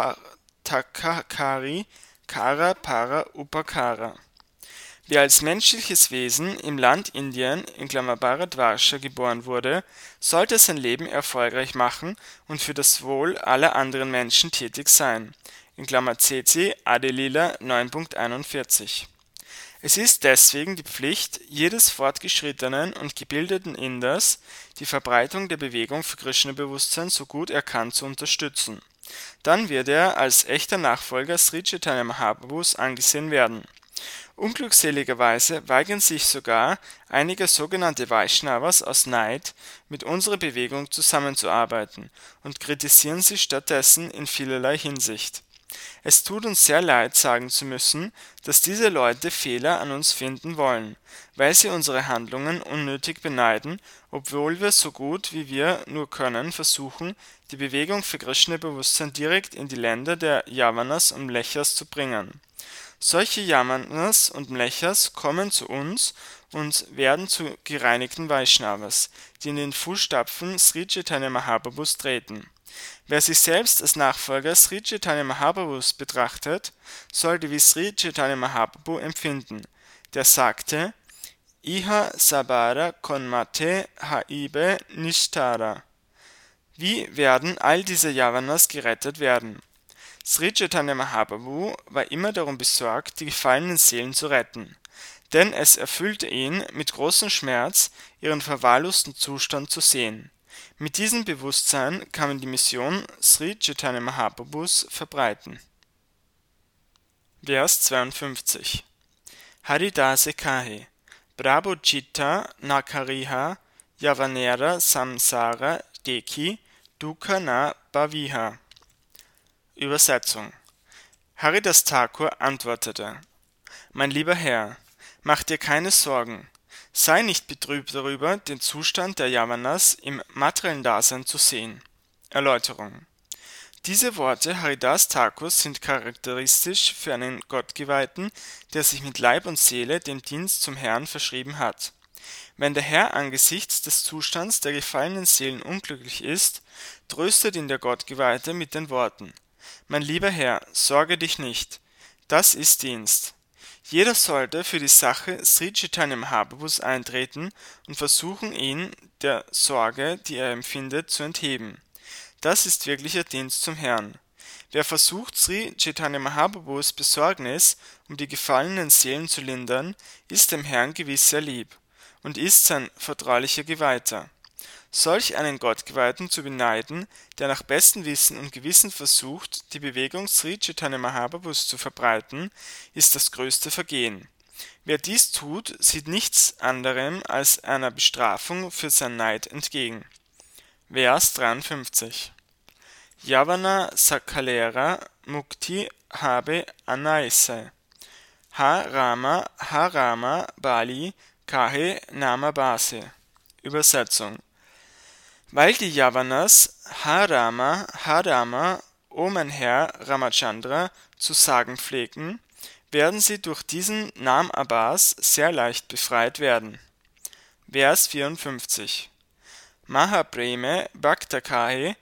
Sarthakari Kara Para Upakara. Wer als menschliches Wesen im Land Indien (Bharatvarsha) geboren wurde, sollte sein Leben erfolgreich machen und für das Wohl aller anderen Menschen tätig sein. CC Adi-Lila 9.41. Es ist deswegen die Pflicht jedes fortgeschrittenen und gebildeten Inders, die Verbreitung der Bewegung für Krishna-Bewusstsein so gut er kann zu unterstützen. Dann wird er als echter Nachfolger Sri Chaitanya Mahaprabhus angesehen werden. Unglückseligerweise weigern sich sogar einige sogenannte Vaishnavas aus Neid, mit unserer Bewegung zusammenzuarbeiten und kritisieren sie stattdessen in vielerlei Hinsicht. Es tut uns sehr leid, sagen zu müssen, dass diese Leute Fehler an uns finden wollen, weil sie unsere Handlungen unnötig beneiden, obwohl wir so gut wie wir nur können versuchen, die Bewegung für Krishna-Bewusstsein direkt in die Länder der Yavanas und Mlechas zu bringen. Solche Yavanas und Mlechas kommen zu uns und werden zu gereinigten Vaishnavas, die in den Fußstapfen Sri Chaitanya Mahaprabhus treten. Wer sich selbst als Nachfolger Sri Chaitanya Mahaprabhus betrachtet, sollte wie Sri Chaitanya Mahaprabhu empfinden, der sagte: Iha sabara konmate haibe nishtara. Wie werden all diese Yavanas gerettet werden? Sri Chaitanya Mahaprabhu war immer darum besorgt, die gefallenen Seelen zu retten, denn es erfüllte ihn mit großem Schmerz, ihren verwahrlosten Zustand zu sehen. Mit diesem Bewusstsein kann man die Mission Sri Chaitanya Mahaprabhus verbreiten. Vers 52 Haridase Kahe Prabhu Chitta Nakariha Yavanera Samsara Deki Dukha na Bhaviha. Übersetzung: Haridas Thakur antwortete: Mein lieber Herr, mach dir keine Sorgen. Sei nicht betrübt darüber, den Zustand der Yavanas im materiellen Dasein zu sehen. Erläuterung: Diese Worte Haridas Thakurs sind charakteristisch für einen Gottgeweihten, der sich mit Leib und Seele dem Dienst zum Herrn verschrieben hat. Wenn der Herr angesichts des Zustands der gefallenen Seelen unglücklich ist, tröstet ihn der Gottgeweihte mit den Worten: Mein lieber Herr, sorge dich nicht. Das ist Dienst. Jeder sollte für die Sache Sri Chaitanya Mahaprabhus eintreten und versuchen, ihn der Sorge, die er empfindet, zu entheben. Das ist wirklicher Dienst zum Herrn. Wer versucht, Sri Chaitanya Mahaprabhus Besorgnis um die gefallenen Seelen zu lindern, ist dem Herrn gewiss sehr lieb und ist sein vertraulicher Geweihter. Solch einen Gottgeweihten zu beneiden, der nach bestem Wissen und Gewissen versucht, die Bewegung Sri Chaitanya Mahaprabhus zu verbreiten, ist das größte Vergehen. Wer dies tut, sieht nichts anderem als einer Bestrafung für sein Neid entgegen. Vers 53 Yavana Sakalera Mukti habe Anaise Ha Rama Bali Kahe Nama Base. Übersetzung: Weil die Yavanas Rama, o mein Herr Ramachandra, zu sagen pflegten, werden sie durch diesen Nam Abbas sehr leicht befreit werden. Vers 54 Mahapreme Bhaktakahe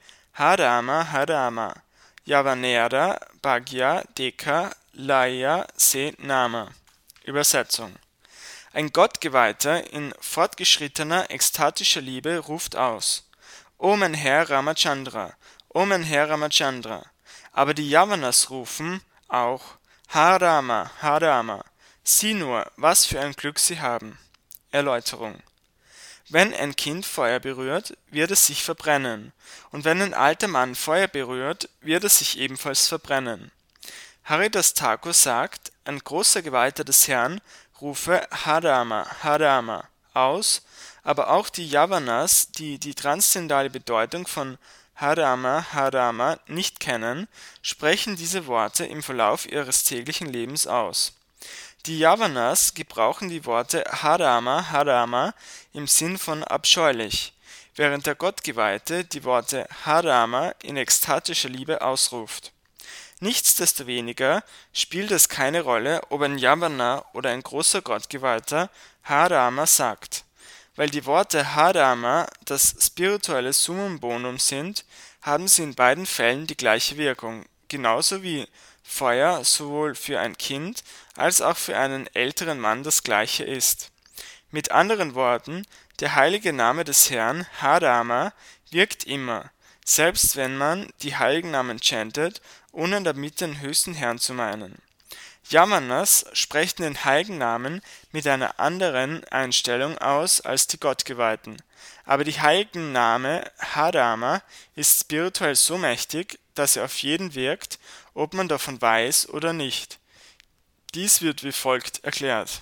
Rama Yavanera Bhagya Deka Laya Se Nama. Übersetzung: Ein Gottgeweihter in fortgeschrittener ekstatischer Liebe ruft aus: O mein Herr Ramachandra, o mein Herr Ramachandra. Aber die Yavanas rufen auch: Ha Rama. Sieh nur, was für ein Glück sie haben. Erläuterung: Wenn ein Kind Feuer berührt, wird es sich verbrennen, und wenn ein alter Mann Feuer berührt, wird es sich ebenfalls verbrennen. Haridas Thakur sagt, ein großer Geweihter des Herrn rufe Ha Rama aus, aber auch die Yavanas, die die transzendentale Bedeutung von Ha Rama nicht kennen, sprechen diese Worte im Verlauf ihres täglichen Lebens aus. Die Yavanas gebrauchen die Worte Ha Rama im Sinn von abscheulich, während der Gottgeweihte die Worte Ha Rama in ekstatischer Liebe ausruft. Nichtsdestoweniger spielt es keine Rolle, ob ein Yavana oder ein großer Gottgeweihter Ha Rama sagt. Weil die Worte Ha Rama das spirituelle Summum bonum sind, haben sie in beiden Fällen die gleiche Wirkung, genauso wie Feuer sowohl für ein Kind als auch für einen älteren Mann das gleiche ist. Mit anderen Worten, der heilige Name des Herrn, Ha Rama, wirkt immer, selbst wenn man die heiligen Namen chantet, ohne damit den höchsten Herrn zu meinen. Yavanas sprechen den heiligen Namen mit einer anderen Einstellung aus als die Gottgeweihten, aber die heiligen Name Ha Rama ist spirituell so mächtig, dass er auf jeden wirkt, ob man davon weiß oder nicht. Dies wird wie folgt erklärt.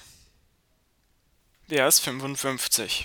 Vers 55.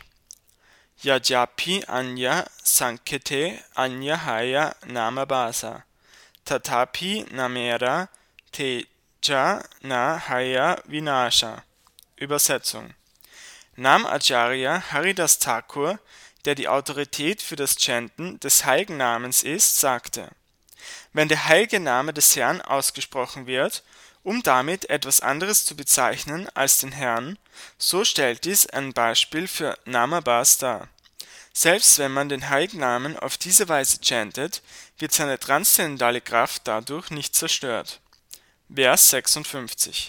Yajapi Anya Sankete Anya Haya Namabasa Tatapi Namera Teja Na Haya Vinasha. Übersetzung. Nam Acharya Haridas Thakur, der die Autorität für das Chanten des heiligen Namens ist, sagte: Wenn der heilige Name des Herrn ausgesprochen wird, um damit etwas anderes zu bezeichnen als den Herrn, so stellt dies ein Beispiel für Namabhas dar. Selbst wenn man den heiligen Namen auf diese Weise chantet, wird seine transzendentale Kraft dadurch nicht zerstört. Vers 56.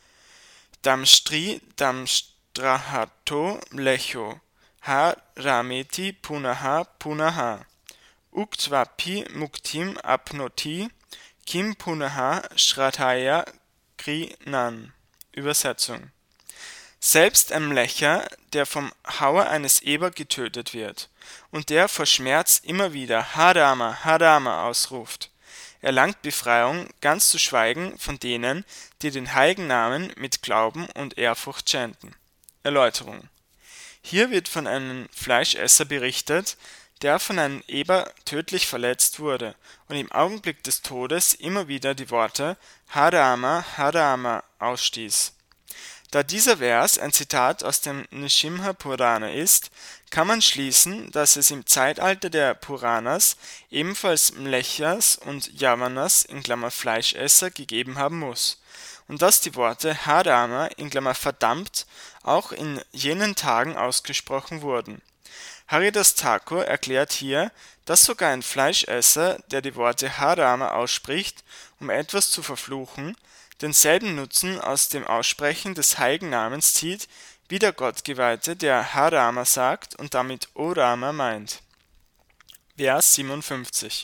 Damstri damstrahato lecho ha rameti punaha punaha uktvapi muktim apnoti kim punaha shraddhaya krinan. Übersetzung. Selbst ein Mlecher, der vom Hauer eines Eber getötet wird und der vor Schmerz immer wieder Harama, Harama ausruft, erlangt Befreiung, ganz zu schweigen von denen, die den heiligen Namen mit Glauben und Ehrfurcht chanten. Erläuterung. Hier wird von einem Fleischesser berichtet, der von einem Eber tödlich verletzt wurde und im Augenblick des Todes immer wieder die Worte Harama, Harama ausstieß. Da dieser Vers ein Zitat aus dem Nrsimha Purana ist, kann man schließen, dass es im Zeitalter der Puranas ebenfalls Mlechas und Yavanas (Fleischesser) gegeben haben muss und dass die Worte Harama (verdammt) auch in jenen Tagen ausgesprochen wurden. Haridas Thakur erklärt hier, dass sogar ein Fleischesser, der die Worte Harama ausspricht, um etwas zu verfluchen, denselben Nutzen aus dem Aussprechen des heiligen Namens zieht, wie der Gottgeweihte, der Harama sagt und damit O Rama meint. Vers 57.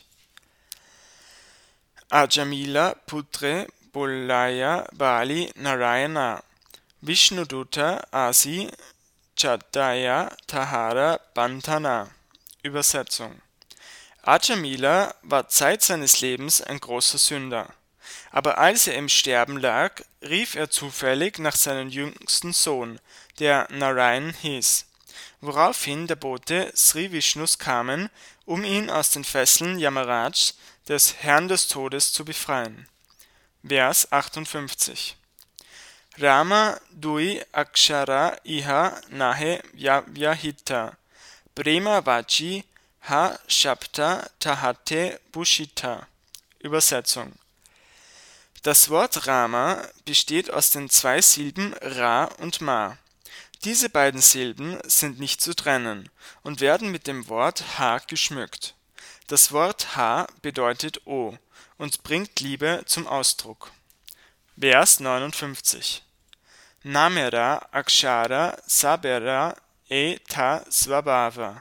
Ajamila Putre Bollaya Bali Narayana Vishnuduta Asi Chaddaya Tahara Bantana. Übersetzung. Ajamila war Zeit seines Lebens ein großer Sünder. Aber als er im Sterben lag, rief er zufällig nach seinem jüngsten Sohn, der Narayan hieß, woraufhin der Bote Sri Vishnus kamen, um ihn aus den Fesseln Yamaraj, des Herrn des Todes, zu befreien. Vers 58. Rama Dui Akshara Iha Nahe Vyahita Prema Vachi Ha Shabta Tahate Bushita. Übersetzung. Das Wort Rama besteht aus den zwei Silben Ra und Ma. Diese beiden Silben sind nicht zu trennen und werden mit dem Wort Ha geschmückt. Das Wort Ha bedeutet O und bringt Liebe zum Ausdruck. Vers 59. Namera Akshara Sabera Ta Svabhava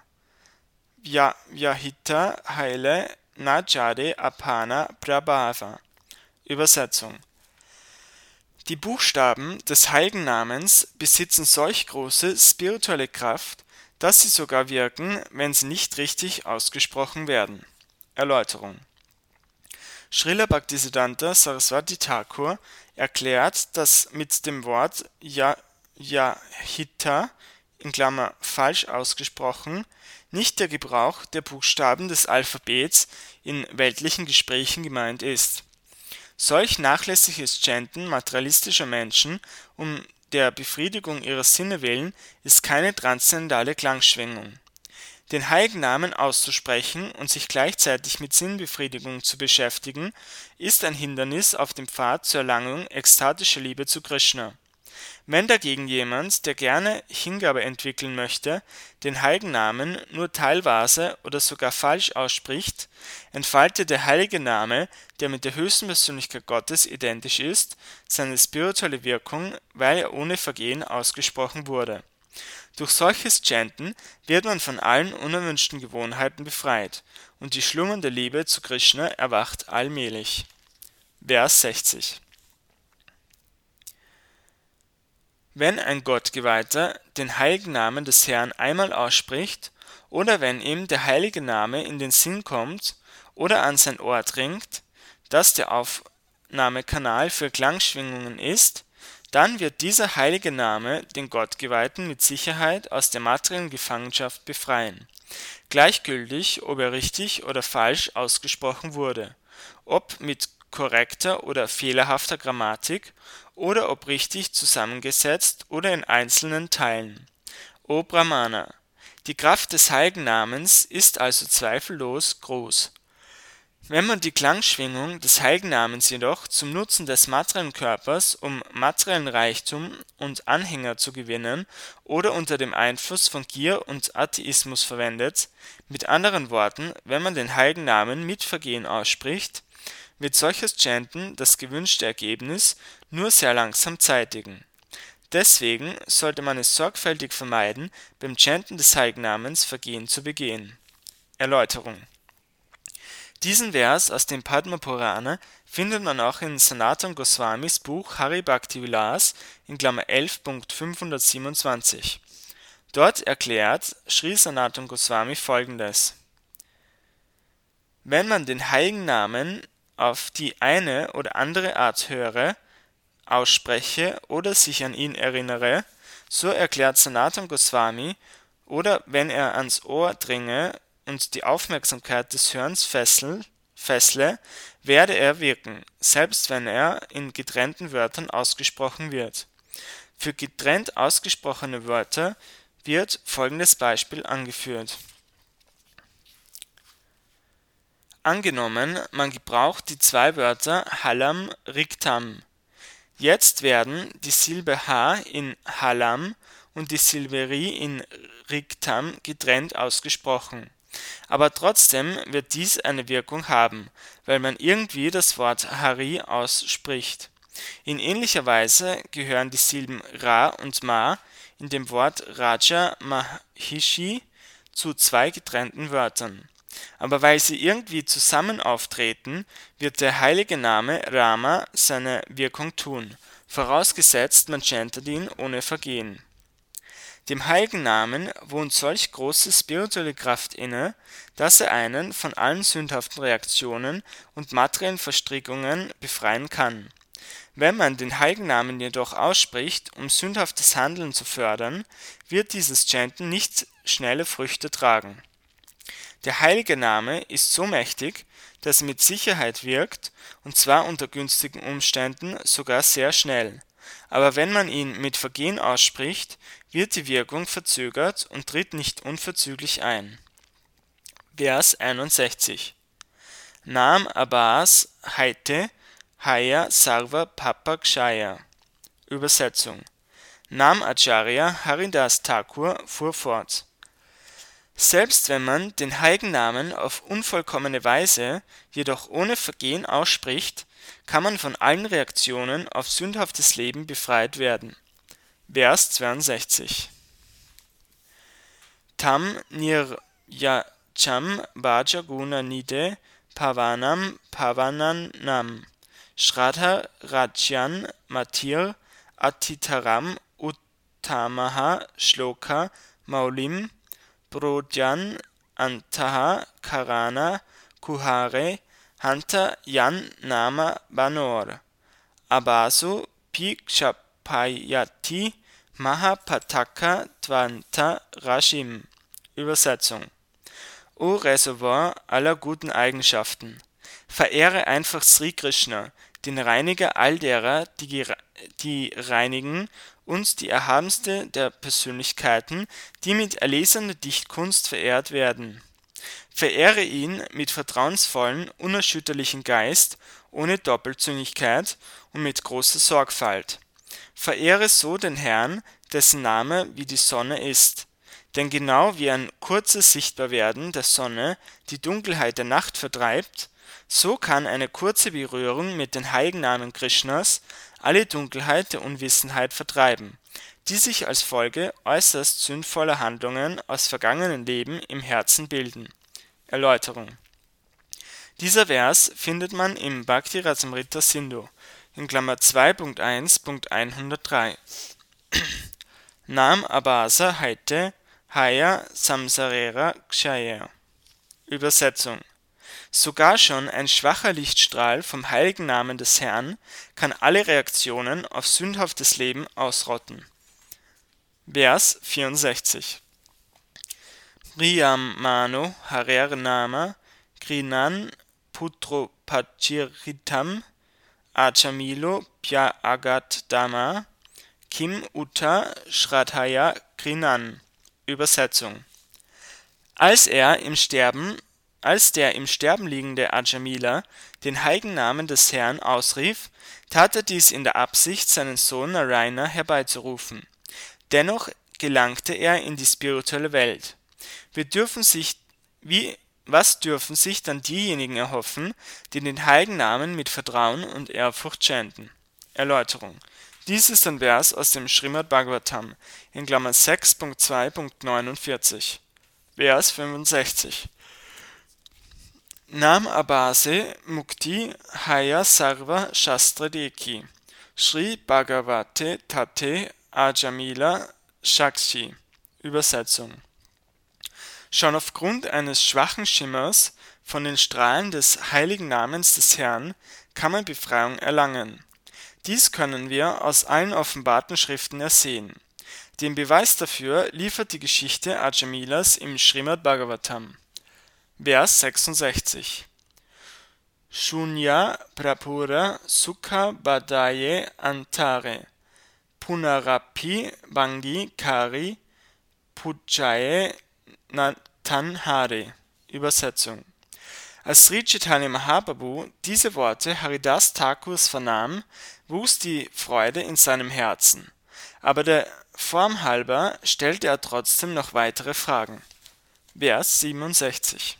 Vyahita Haile Najade Apana Prabhava. Übersetzung. Die Buchstaben des heiligen Namens besitzen solch große spirituelle Kraft, dass sie sogar wirken, wenn sie nicht richtig ausgesprochen werden. Erläuterung. Srila Bhaktisiddhanta Saraswati Thakur erklärt, dass mit dem Wort Yahita (falsch ausgesprochen) nicht der Gebrauch der Buchstaben des Alphabets in weltlichen Gesprächen gemeint ist. Solch nachlässiges Chanten materialistischer Menschen um der Befriedigung ihrer Sinne willen ist keine transzendentale Klangschwingung. Den heiligen Namen auszusprechen und sich gleichzeitig mit Sinnbefriedigung zu beschäftigen, ist ein Hindernis auf dem Pfad zur Erlangung ekstatischer Liebe zu Krishna. Wenn dagegen jemand, der gerne Hingabe entwickeln möchte, den heiligen Namen nur teilweise oder sogar falsch ausspricht, entfaltet der heilige Name, der mit der höchsten Persönlichkeit Gottes identisch ist, seine spirituelle Wirkung, weil er ohne Vergehen ausgesprochen wurde. Durch solches Chanten wird man von allen unerwünschten Gewohnheiten befreit und die schlummernde Liebe zu Krishna erwacht allmählich. Vers 60. Wenn ein Gottgeweihter den heiligen Namen des Herrn einmal ausspricht oder wenn ihm der heilige Name in den Sinn kommt oder an sein Ohr dringt, das der Aufnahmekanal für Klangschwingungen ist, Dann wird dieser heilige Name den Gottgeweihten mit Sicherheit aus der materiellen Gefangenschaft befreien. Gleichgültig, ob er richtig oder falsch ausgesprochen wurde, ob mit korrekter oder fehlerhafter Grammatik oder ob richtig zusammengesetzt oder in einzelnen Teilen. O Brahmana, die Kraft des heiligen Namens ist also zweifellos groß. Wenn man die Klangschwingung des heiligen Namens jedoch zum Nutzen des materiellen Körpers, um materiellen Reichtum und Anhänger zu gewinnen, oder unter dem Einfluss von Gier und Atheismus verwendet, mit anderen Worten, wenn man den heiligen Namen mit Vergehen ausspricht, wird solches Chanten das gewünschte Ergebnis nur sehr langsam zeitigen. Deswegen sollte man es sorgfältig vermeiden, beim Chanten des heiligen Namens Vergehen zu begehen. Erläuterung: Diesen Vers aus dem Padma Purana findet man auch in Sanatana Goswamis Buch Hari Bhakti Vilas (11.527). Dort erklärt Sri Sanatana Goswami folgendes: Wenn man den heiligen Namen auf die eine oder andere Art höre, ausspreche oder sich an ihn erinnere, so erklärt Sanatana Goswami, oder wenn er ans Ohr dringe und die Aufmerksamkeit des Hörens fessle, werde er wirken, selbst wenn er in getrennten Wörtern ausgesprochen wird. Für getrennt ausgesprochene Wörter wird folgendes Beispiel angeführt. Angenommen, man gebraucht die zwei Wörter Halam Riktam. Jetzt werden die Silbe H in Halam und die Silbe Ri in Riktam getrennt ausgesprochen. Aber trotzdem wird dies eine Wirkung haben, weil man irgendwie das Wort Hari ausspricht. In ähnlicher Weise gehören die Silben Ra und Ma in dem Wort Raja Mahishi zu zwei getrennten Wörtern. Aber weil sie irgendwie zusammen auftreten, wird der heilige Name Rama seine Wirkung tun, vorausgesetzt man chantet ihn ohne Vergehen. Dem heiligen Namen wohnt solch große spirituelle Kraft inne, dass er einen von allen sündhaften Reaktionen und materiellen Verstrickungen befreien kann. Wenn man den heiligen Namen jedoch ausspricht, um sündhaftes Handeln zu fördern, wird dieses Chanten nicht schnelle Früchte tragen. Der heilige Name ist so mächtig, dass er mit Sicherheit wirkt, und zwar unter günstigen Umständen sogar sehr schnell. Aber wenn man ihn mit Vergehen ausspricht, wird die Wirkung verzögert und tritt nicht unverzüglich ein. Vers 61: Nam Abhas Haite Haya Sarva Papa Kshaya. Übersetzung: Nam Acharya Haridas Thakur fuhr fort: Selbst wenn man den heiligen Namen auf unvollkommene Weise, jedoch ohne Vergehen ausspricht, kann man von allen Reaktionen auf sündhaftes Leben befreit werden. Vers 62: Tam nirjacham bhaja guna nide pavanam pavananam shraddha rajyan matir atitaram uttamaha shloka maulim Prodyan antaha karana kuhare hanta yan nama banor abasu pikshapayati mahapataka tvanta rashim. Übersetzung: O Reservoir aller guten Eigenschaften, verehre einfach Sri Krishna, den Reiniger all derer, die reinigen, und die erhabenste der Persönlichkeiten, die mit erlesener Dichtkunst verehrt werden. Verehre ihn mit vertrauensvollem, unerschütterlichem Geist, ohne Doppelzüngigkeit und mit großer Sorgfalt. Verehre so den Herrn, dessen Name wie die Sonne ist. Denn genau wie ein kurzes Sichtbarwerden der Sonne die Dunkelheit der Nacht vertreibt, so kann eine kurze Berührung mit den heiligen Namen Krishnas alle Dunkelheit der Unwissenheit vertreiben, die sich als Folge äußerst sündvoller Handlungen aus vergangenen Leben im Herzen bilden. Erläuterung: Dieser Vers findet man im Bhakti Rasamrita Sindhu in Klammer 2.1.103. Nam Abhasa Haite Haya Samsarera Kshaya. Übersetzung: Sogar schon ein schwacher Lichtstrahl vom heiligen Namen des Herrn kann alle Reaktionen auf sündhaftes Leben ausrotten. Vers 64. Priyamano Harer Nama Grinan Putropachiritam Achamilo Pya Agat Dama Kim Uta Shraddhaya Grinan. Übersetzung: Als der im Sterben liegende Ajamila den heiligen Namen des Herrn ausrief, tat er dies in der Absicht, seinen Sohn Narayana herbeizurufen. Dennoch gelangte er in die spirituelle Welt. Was dürfen sich dann diejenigen erhoffen, die den heiligen Namen mit Vertrauen und Ehrfurcht chanten? Erläuterung: Dies ist ein Vers aus dem Srimad Bhagavatam (6.2.49). Vers 65. Nam Abase Mukti Haya Sarva Shastra Deki Sri Bhagavate Tate Ajamila Shakshi. Übersetzung: Schon aufgrund eines schwachen Schimmers von den Strahlen des heiligen Namens des Herrn kann man Befreiung erlangen. Dies können wir aus allen offenbarten Schriften ersehen. Den Beweis dafür liefert die Geschichte Ajamilas im Srimad Bhagavatam. Vers 66. Shunya Prapura Sukha Badaye Antare Punarapi Bangi Kari Pujaye Tanhare. Übersetzung: Als Sri Chaitanya Mahaprabhu diese Worte Haridas Thakurs vernahm, wuchs die Freude in seinem Herzen. Aber der Form halber stellte er trotzdem noch weitere Fragen. Vers 67.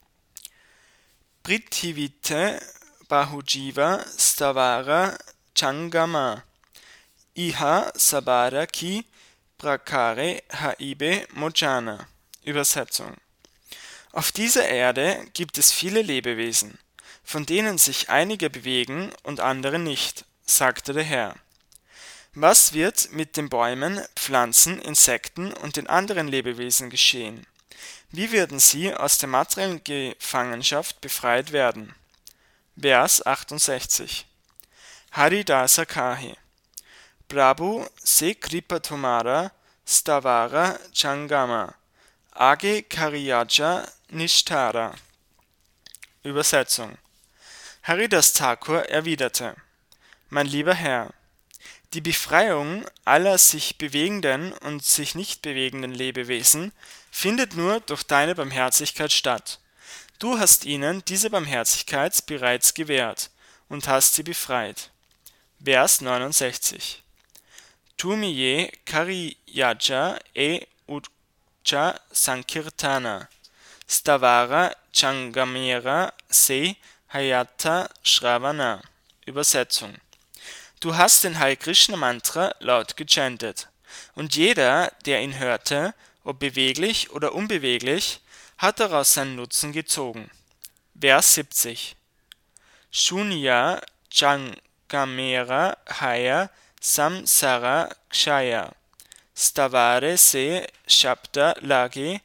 Prithivite Bahujiva Stavara Changama Iha Sabara Ki Prakare Haibe Mojana. Übersetzung: Auf dieser Erde gibt es viele Lebewesen, von denen sich einige bewegen und andere nicht, sagte der Herr. Was wird mit den Bäumen, Pflanzen, Insekten und den anderen Lebewesen geschehen? Wie werden sie aus der materiellen Gefangenschaft befreit werden? Vers 68. Haridasa Kahi Prabhu se kripa tumara stavara changama age kariyaja nishtara. Übersetzung: Haridas Thakur erwiderte: Mein lieber Herr, die Befreiung aller sich bewegenden und sich nicht bewegenden Lebewesen findet nur durch deine Barmherzigkeit statt. Du hast ihnen diese Barmherzigkeit bereits gewährt und hast sie befreit. Vers 69. Tumiye Kariyaja e Ucha Sankirtana Stavara Changamera se Hayata Shravana. Übersetzung: Du hast den Hare Krishna Mantra laut gechantet, und jeder, der ihn hörte, ob beweglich oder unbeweglich, hat daraus seinen Nutzen gezogen. Vers 70. Shunya Changamera Haya Samsara Kshaya Stavare se Shabda Lage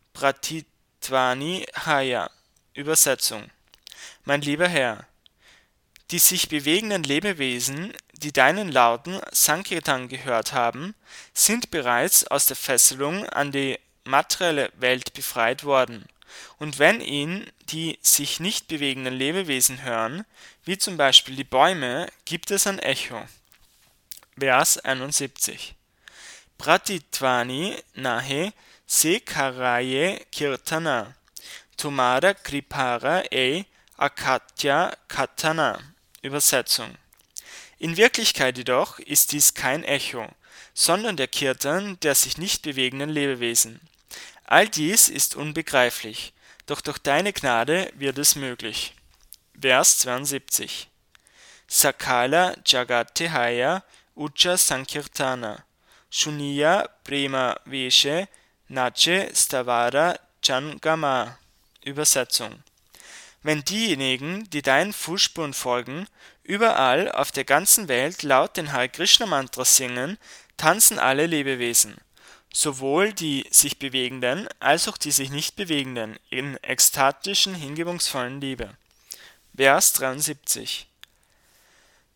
Pratitvani Haya. Übersetzung: Mein lieber Herr, die sich bewegenden Lebewesen, die deinen lauten Sankirtan gehört haben, sind bereits aus der Fesselung an die materielle Welt befreit worden. Und wenn ihn die sich nicht bewegenden Lebewesen hören, wie zum Beispiel die Bäume, gibt es ein Echo. Vers 71. Pratitvani nahe se karaye kirtana tumara kripara e akatya katana. Übersetzung: In Wirklichkeit jedoch ist dies kein Echo, sondern der Kirtan der sich nicht bewegenden Lebewesen. All dies ist unbegreiflich, doch durch deine Gnade wird es möglich. Vers 72. Sakala Jagate Haya Ucha Sankirtana Shuniya Prema Veshe Nache Stavara Changama. Übersetzung: Wenn diejenigen, die deinen Fußspuren folgen, überall auf der ganzen Welt laut den Hare Krishna Mantra singen, tanzen alle Lebewesen. sowohl die sich bewegenden als auch die sich nicht bewegenden, in ekstatischen, hingebungsvollen Liebe. Vers 73